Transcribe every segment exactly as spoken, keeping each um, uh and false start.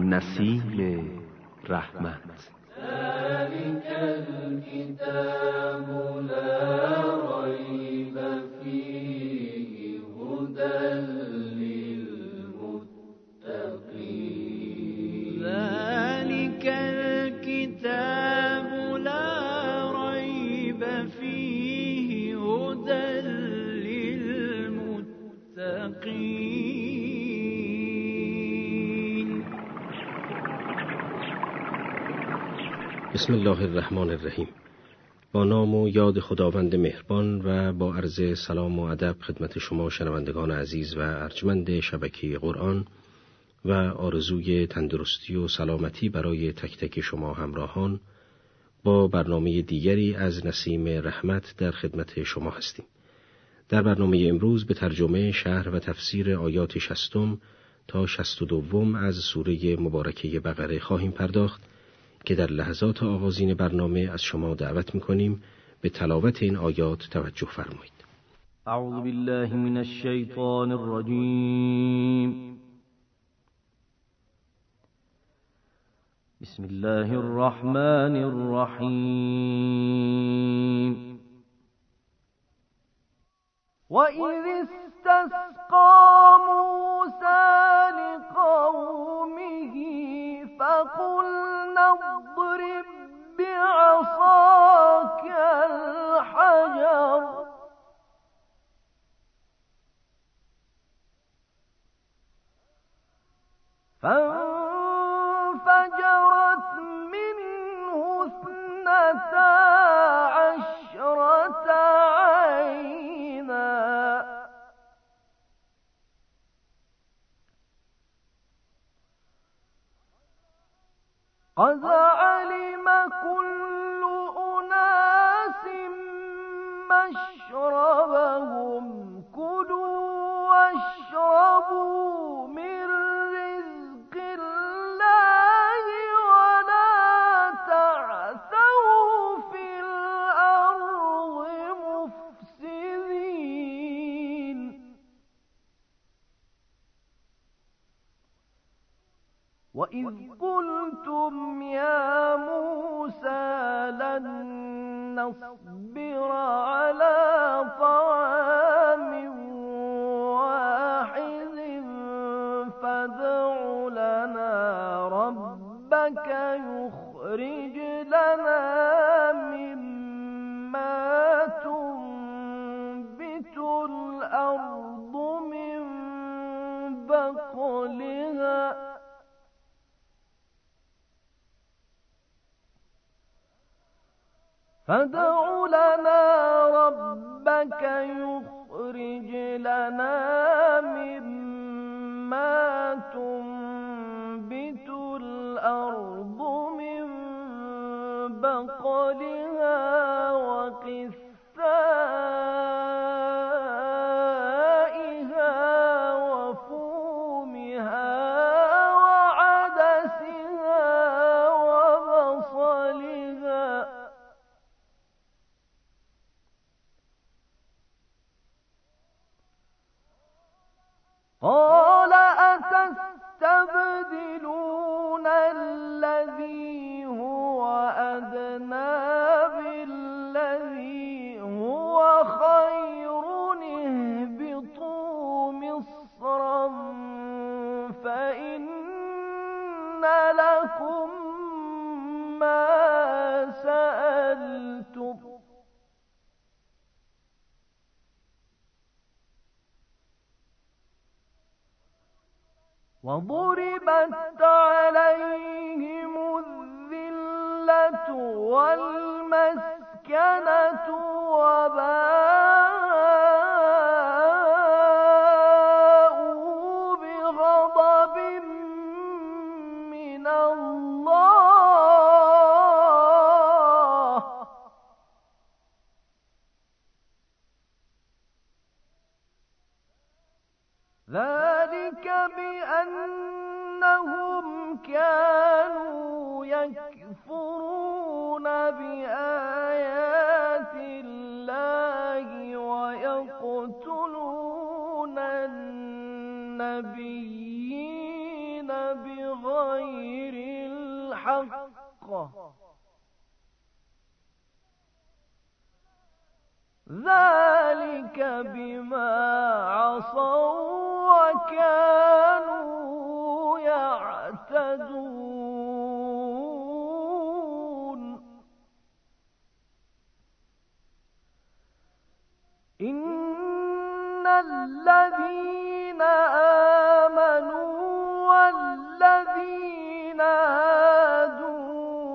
نسیم رحمت. ذلك الكتاب لا ريب فيه هدى للمتقين. ذلك الكتاب لا ريب فيه هدى للمتقين. بسم الله الرحمن الرحیم. با نام و یاد خداوند مهربان و با عرض سلام و ادب خدمت شما شنوندگان عزیز و ارجمند شبکه قرآن و آرزوی تندرستی و سلامتی برای تک تک شما همراهان با برنامه دیگری از نسیم رحمت در خدمت شما هستیم. در برنامه امروز به ترجمه، شرح و تفسیر آیات شصتم تا شصت و دوم از سوره مبارکه بقره خواهیم پرداخت که در لحظات آغازین برنامه از شما دعوت می‌کنیم به تلاوت این آیات توجه فرمایید. اعوذ بالله من الشیطان الرجیم. بسم الله الرحمن الرحیم. وَإِذِ اسْتَسْقَىٰ مُوسَىٰ لِقَوْمِهِ فَقُلْنَا اضْرِب بِّعَصَاكَ الْحَجَرَ فانفجرت منه اثنتا عشرة عينا قد علم كل أناس مشربهم كلوا واشربوا من رزق الله ولا تعثوا في الأرض مفسدين. وإذ قلتم يا موسى لن نصبر على طعام واحد فادع لنا ربك يخرج لنا مما تنبت الأرض من بقلها فادع لنا ربك يخرج لنا مما تنبت الأرض من بقلها وقثائها وفومها وعدسها وبصلها قال أتستبدلون الذي هو أدنى بالذي هو خير اهبطوا مصرا فإن لكم ما سألتم وضربت عليهم الذلة والمسكنة وباءوا بغضب من الله ذلك بأنهم كانوا يكفرون بآيات الله ويقتلون النبيين بغير ذلك بما عصوا وكانوا يعتدون إن الذين آمنوا والذين هادوا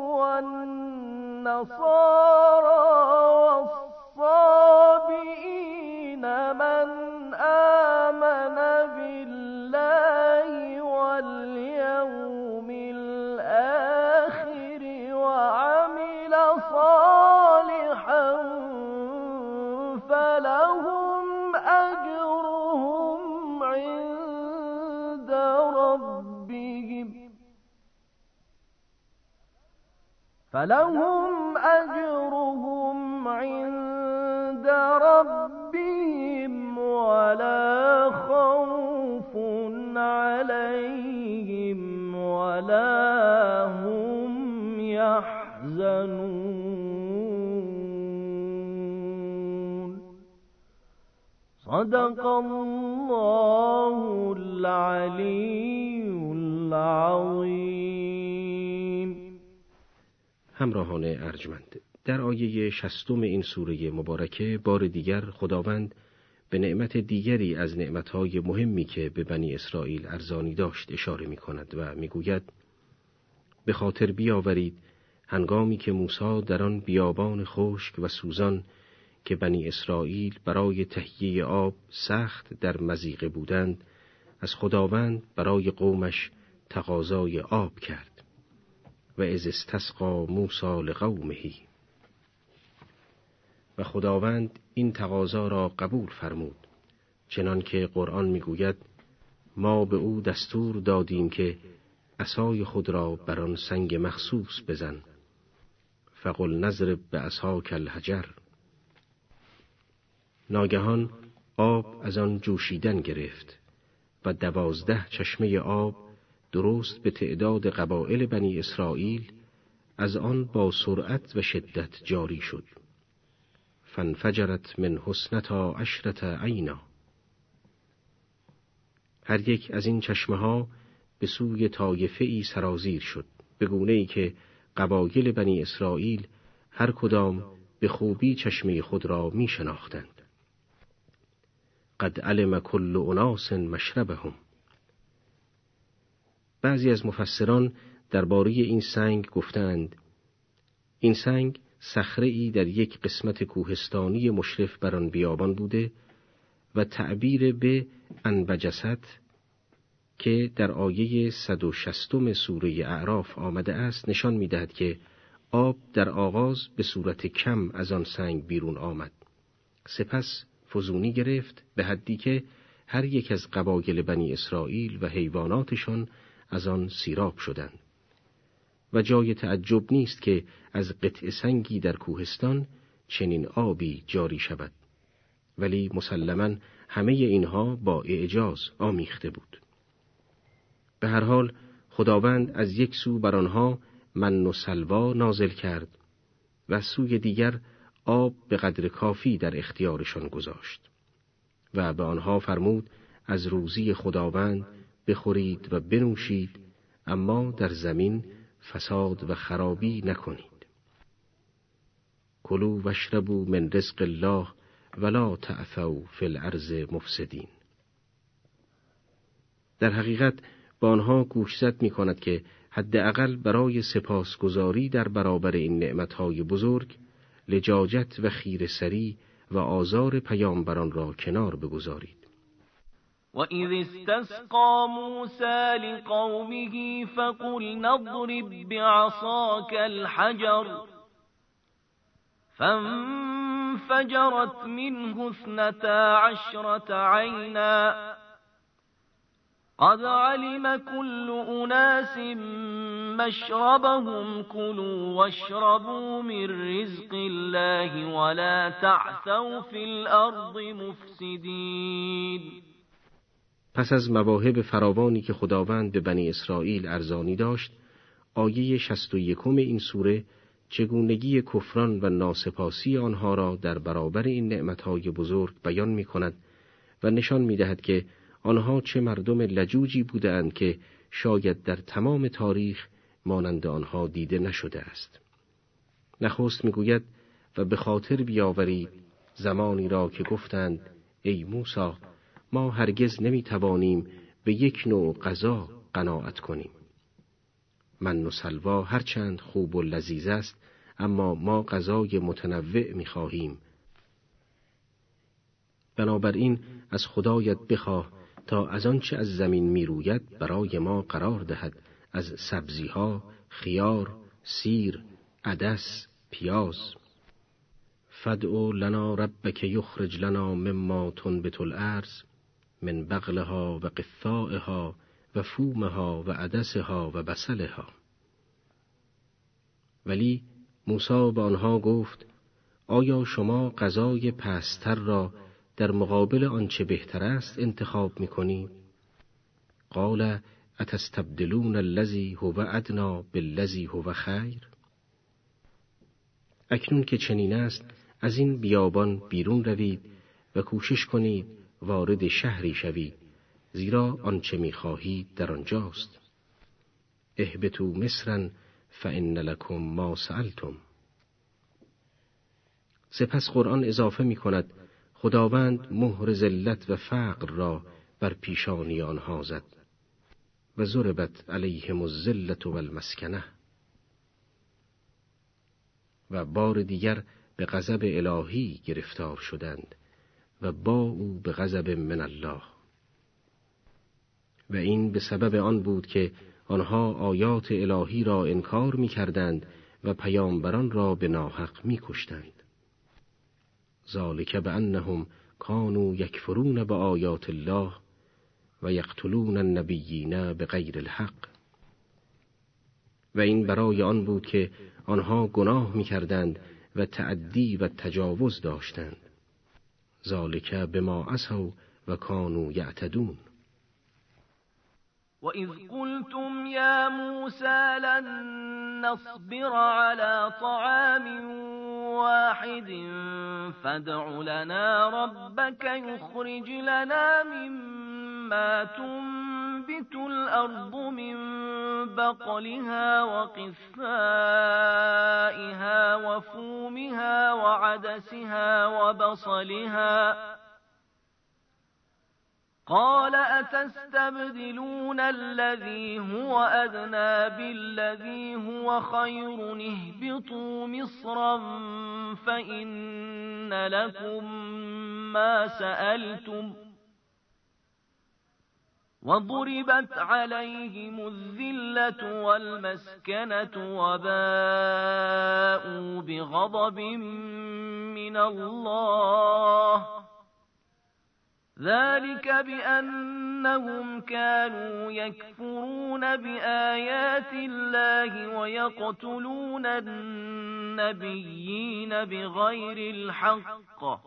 والنصارى والصابئين من آمن بالله واليوم الآخر وعمل صالحا فلهم أجرهم عند ربهم فلهم أجرهم عند ربهم ولا خوف عليهم ولا هم يحزنون. صدق الله العلي العظیم. همراهان ارجمند، در آیه شصتم این سوره مبارکه بار دیگر خداوند به نعمت دیگری از نعمتهای مهمی که به بنی اسرائیل ارزانی داشت اشاره می کند و می گوید به خاطر بیاورید هنگامی که موسی در آن بیابان خشک و سوزان که بنی اسرائیل برای تهیه آب سخت در مضیقه بودند از خداوند برای قومش تقاضای آب کرد و اذ استسقی موسی لقومه، و خداوند این تقاضا را قبول فرمود، چنان که قرآن میگوید ما به او دستور دادیم که عصای خود را بر آن سنگ مخصوص بزن، فقل نضرب بعصاک الحجر. ناگهان آب از آن جوشیدن گرفت و دوازده چشمه آب درست به تعداد قبایل بنی اسرائیل از آن با سرعت و شدت جاری شد. فانفجرت من حسنتا عشرة عینا. هر یک از این چشمه ها به سوی طایفه ای سرازیر شد، به گونه ای که قبایل بنی اسرائیل هر کدام به خوبی چشمه خود را می شناختند. قد علم کل اناس مشربهم. بعضی از مفسران درباره این سنگ گفتند این سنگ صخره‌ای در یک قسمت کوهستانی مشرف بر آن بیابان بوده و تعبیر به انبجست که در آیه صد و شصتم سوره اعراف آمده است نشان می‌دهد که آب در آغاز به صورت کم از آن سنگ بیرون آمد، سپس فزونی گرفت به حدی که هر یک از قبایل بنی اسرائیل و حیواناتشان از آن سیراب شدند. و جای تعجب نیست که از قطع سنگی در کوهستان چنین آبی جاری شود، ولی مسلماً همه اینها با اعجاز آمیخته بود. به هر حال خداوند از یک سو بر آنها من و سلوا نازل کرد و از سوی دیگر آب به قدر کافی در اختیارشان گذاشت و به آنها فرمود از روزی خداوند بخورید و بنوشید، اما در زمین فساد و خرابی نکنید. کلوا واشربوا من رزق الله ولا تعثوا فی الارض مفسدین. در حقیقت با آنها گوشزد می کند که حداقل برای سپاسگزاری در برابر این نعمتهای بزرگ لجاجت و خیره‌سری و آزار پیامبران را کنار بگذارید. وَإِذِ اسْتَسْقَى مُوسَى لِقَوْمِهِ فَقُلْنَا اضْرِب بِّعَصَاكَ الْحَجَرَ فَانفَجَرَتْ مِنْهُ اثْنَتَا عَشْرَةَ عَيْنًا قَدْ عَلِمَ كُلُّ أُنَاسٍ مَّشْرَبَهُمْ كُلُوا وَاشْرَبُوا مِن رِّزْقِ اللَّهِ وَلَا تَعْثَوْا فِي الْأَرْضِ مُفْسِدِينَ. پس از مواهب فراوانی که خداوند به بنی اسرائیل ارزانی داشت، آیه شصت و یکم این سوره چگونگی کفران و ناسپاسی آنها را در برابر این نعمتهای بزرگ بیان می کند و نشان می دهد که آنها چه مردم لجوجی بودند که شاید در تمام تاریخ مانند آنها دیده نشده است. نخست می گوید و به خاطر بیاورید زمانی را که گفتند ای موسی ما هرگز نمی توانیم به یک نوع غذا قناعت کنیم. من و سلوا هرچند خوب و لذیذ است اما ما غذای متنوع می خواهیم. بنابراین از خدایت بخواه تا از آنچه از زمین می روید برای ما قرار دهد، از سبزیها، خیار، سیر، عدس، پیاز. فادع لنا ربک یخرج لنا مما تنبت الارض من بقلها و قثائها و فومها و عدسها و بصلها. ولی موسی به آنها گفت آیا شما غذای پست‌تر را در مقابل آنچه بهتر است انتخاب می‌کنید؟ قال اتستبدلون الذی هو ادنی بالذی هو خیر؟ اکنون که چنین است از این بیابان بیرون روید و کوشش کنید وارد شهری شوید، زیرا آنچه می‌خواهید در آنجاست. اهبطوا مصرا فإن لکم ما سألتم. سپس قرآن اضافه می‌کند خداوند مهر ذلت و فقر را بر پیشانی آنها زد و ضربت علیهم الذلة والمسکنه. و بار دیگر به غضب الهی گرفتار شدند و با او به غضب من الله. و این به سبب آن بود که آنها آیات الهی را انکار می کردند و پیامبران را به ناحق می کشتند. ذالک بأنهم کانوا یکفرون بآیات الله و یقتلون النبیین بغیر الحق. و این برای آن بود که آنها گناه می کردند و تعدی و تجاوز داشتند. ذالک بما عصوا و کانوا یعتدون. وَإِذْ قُلْتُمْ يَا مُوسَى لَن نَّصْبِرَ عَلَىٰ طَعَامٍ وَاحِدٍ فَادْعُ لَنَا رَبَّكَ يُخْرِجْ لَنَا مِمَّا تُنبِتُ الْأَرْضُ مِن بَقْلِهَا وَقِثَّائِهَا وَفُومِهَا وَعَدَسِهَا وَبَصَلِهَا. قال أتستبدلون الذي هو أدنى بالذي هو خير اهبطوا مصرا فإن لكم ما سألتم وضربت عليهم الذلة والمسكنة وباءوا بغضب من الله ذلك بأنهم كانوا يكفرون بآيات الله ويقتلون النبيين بغير الحق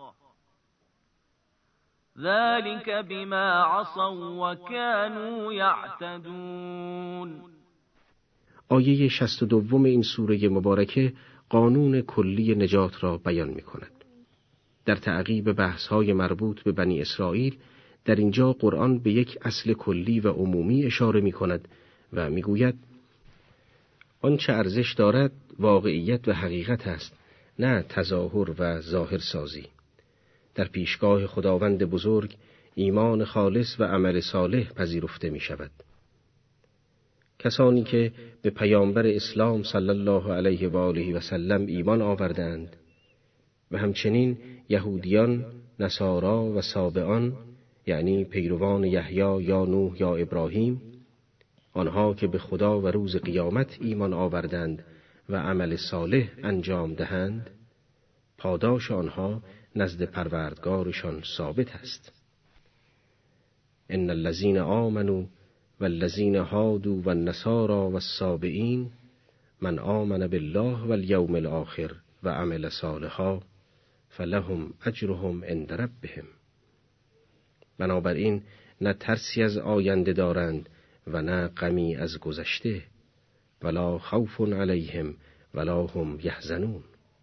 ذلك بما عصوا وكانوا يعتدون. آیه شصت و دوم این سوره مبارکه قانون کلی نجات را بیان می کند. در تعقیب بحث‌های مربوط به بنی اسرائیل در اینجا قرآن به یک اصل کلی و عمومی اشاره می‌کند و می‌گوید آنچه ارزش دارد واقعیت و حقیقت است، نه تظاهر و ظاهر سازی. در پیشگاه خداوند بزرگ ایمان خالص و عمل صالح پذیرفته می‌شود. کسانی که به پیامبر اسلام صلی الله علیه و آله و سلم ایمان آوردند و همچنین یهودیان، نصارا و سابعان یعنی پیروان یحیی یا نوح یا ابراهیم، آنها که به خدا و روز قیامت ایمان آوردند و عمل صالح انجام دهند، پاداش آنها نزد پروردگارشان ثابت است. ان الذين آمنوا والذين هادوا والنصارى والسابئين من آمن بالله واليوم الآخر و عمل صالحا فلهم اجرهم عند ربهم. بنابراین نه ترسی از آینده دارند و نه غمی از گذشته. ولا خوف علیهم ولا هم یحزنون.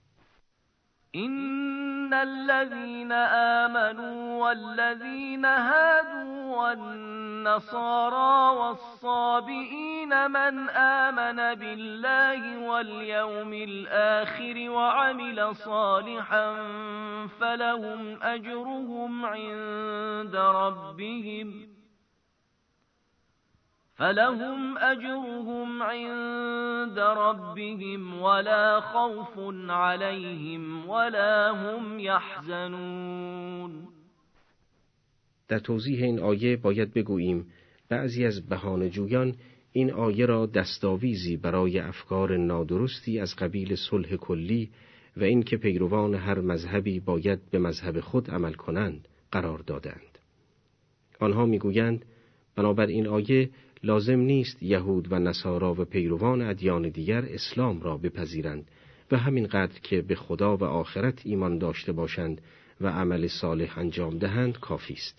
إن الذين آمنوا والذين هادوا والنصارى والصابئين من آمن بالله واليوم الآخر وعمل صالحا فلهم أجرهم عند ربهم فلهم أجرهم عند ربهم ولا خوف عليهم ولا هم يحزنون. در توضیح این آیه باید بگوییم بعضی از بهانه‌جویان این آیه را دستاویزی برای افکار نادرستی از قبیل صلح کلی و اینکه پیروان هر مذهبی باید به مذهب خود عمل کنند قرار دادند. آنها میگویند بنابر این آیه لازم نیست یهود و نصارا و پیروان ادیان دیگر اسلام را بپذیرند و همینقدر که به خدا و آخرت ایمان داشته باشند و عمل صالح انجام دهند کافی است.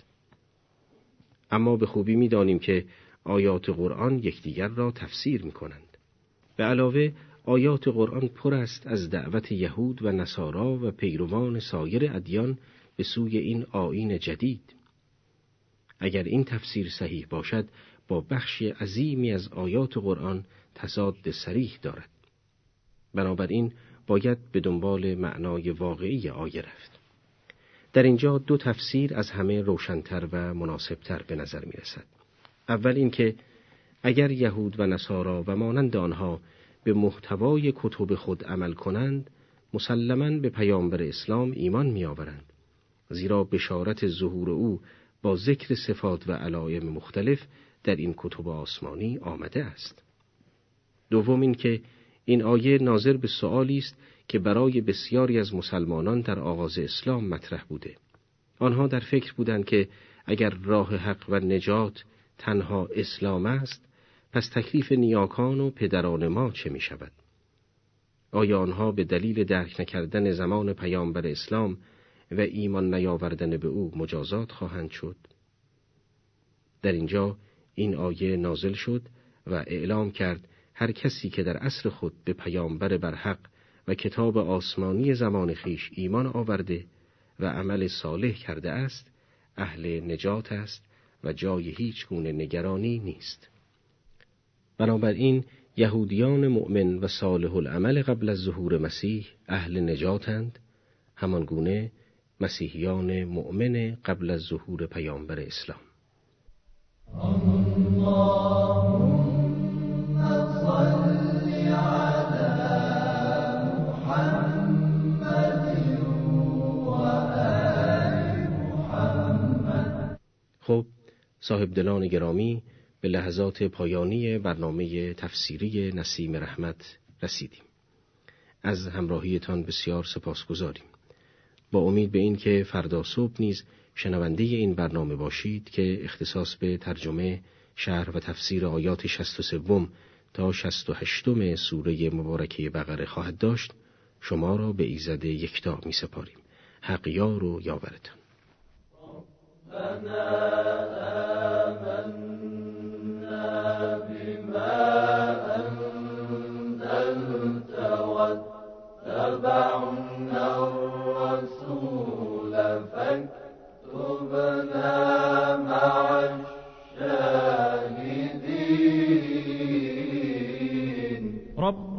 اما به خوبی می‌دانیم که آیات قرآن یکدیگر را تفسیر می‌کنند. به علاوه آیات قرآن پر است از دعوت یهود و نصارا و پیروان سایر ادیان به سوی این آیین جدید. اگر این تفسیر صحیح باشد با بخش عظیمی از آیات قرآن تضاد صریح دارد. بنابراین باید به دنبال معنای واقعی آیه رفت. در اینجا دو تفسیر از همه روشن‌تر و مناسب‌تر به نظر می‌رسد. اول اینکه اگر یهود و نصارا و مانند آنها به محتوای کتب خود عمل کنند، مسلماً به پیامبر اسلام ایمان می‌آورند، زیرا بشارت ظهور او با ذکر صفات و علائم مختلف در این کتب آسمانی آمده است. دوم این که این آیه ناظر به سؤالی است که برای بسیاری از مسلمانان در آغاز اسلام مطرح بوده. آنها در فکر بودند که اگر راه حق و نجات تنها اسلام است، پس تکلیف نیاکان و پدران ما چه می شود؟ آیا آنها به دلیل درک نکردن زمان پیامبر اسلام و ایمان نیاوردن به او مجازات خواهند شد؟ در اینجا این آیه نازل شد و اعلام کرد هر کسی که در عصر خود به پیامبر برحق و کتاب آسمانی زمان خیش ایمان آورده و عمل صالح کرده است، اهل نجات است و جای هیچ گونه نگرانی نیست. بنابراین یهودیان مؤمن و صالح العمل قبل از ظهور مسیح اهل نجاتند، همان گونه مسیحیان مؤمن قبل از ظهور پیامبر اسلام. خب صاحب دلان گرامی، به لحظات پایانی برنامه تفسیری نسیم رحمت رسیدیم. از همراهیتان بسیار سپاسگزاریم. با امید به این که فردا صبح نیز شنونده این برنامه باشید که اختصاص به ترجمه، شرح و تفسیر آیات شصت و سه تا شصت و هشت سوره مبارکه بقره خواهد داشت، شما را به ایزد یکتا می سپاریم. حق یار و یاورتان. رب